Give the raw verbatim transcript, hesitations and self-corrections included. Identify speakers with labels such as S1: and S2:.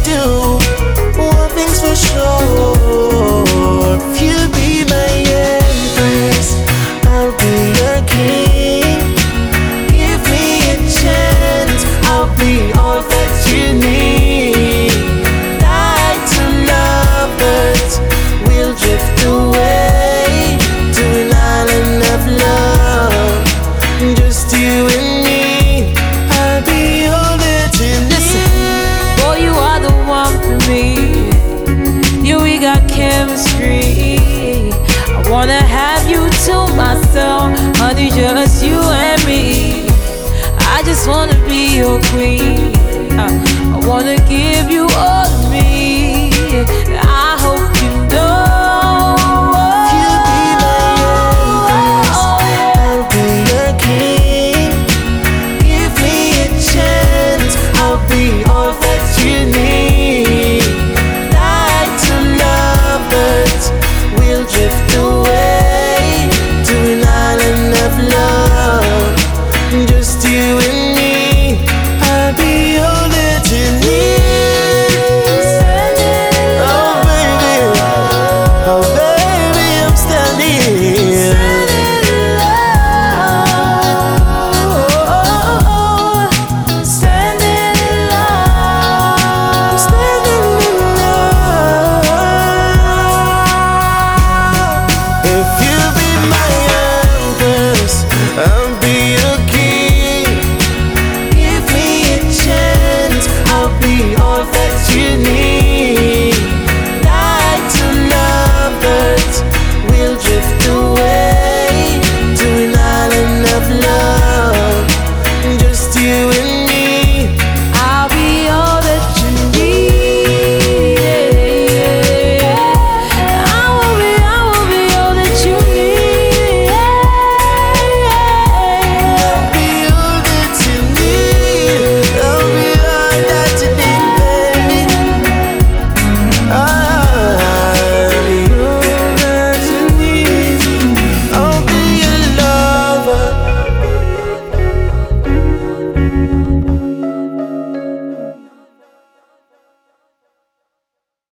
S1: do. One thing's for sure, if you be my empress, I'll be your king. Give me a chance, I'll be all that you need. Like two lovebirds, we'll drift away to an island of love, just you and me. I'll be all that you need.
S2: Boy, you are the one for me. Yeah, we got chemistry. I wanna have you to myself, honey, just you and me. I just wanna be your queen. I, I wanna